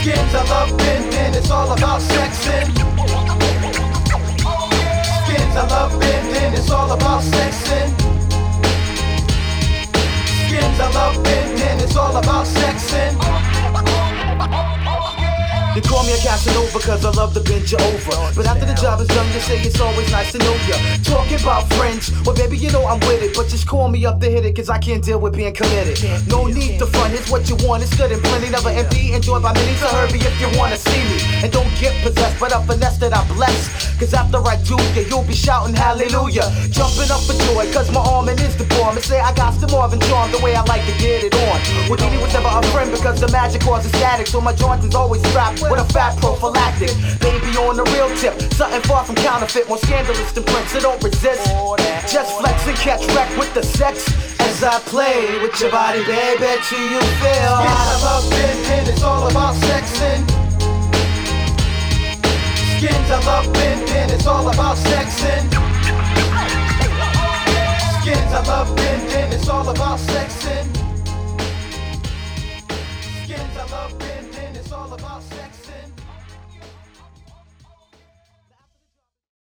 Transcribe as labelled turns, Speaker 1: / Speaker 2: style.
Speaker 1: Skins I love bending, it's all about sexing. Skins I love bending, it's all about sexing. Skins I love bending, it's all about sexing. You call me a Casanova cause I love to bend you over. But after the job is done, you say it's always nice to know ya. Talking about friends, well baby you know I'm with it. But just call me up to hit it cause I can't deal with being committed. No need to front, here's what you want, it's good and plenty. Never empty, enjoyed by many, so hurry if you wanna see me. And don't get possessed, but a finesse that I bless. Cause after I do ya, you'll be shouting hallelujah. Jumping up for joy cause my armin' is the bomb. And say I got some Marvin charm the way I like to get it on. Houdini was never a friend because the magic causes static. So my joint is always strapped with a fat prophylactic. Baby on the real tip, something far from counterfeit. More scandalous than Prince, so don't resist. Just flex and catch wreck with the sex as I play with your body, baby, till you feel. Skins I love bending, it's all about sexing. Skins I love bending, it's all about sexing. Skins I love bending, it's all about sexing.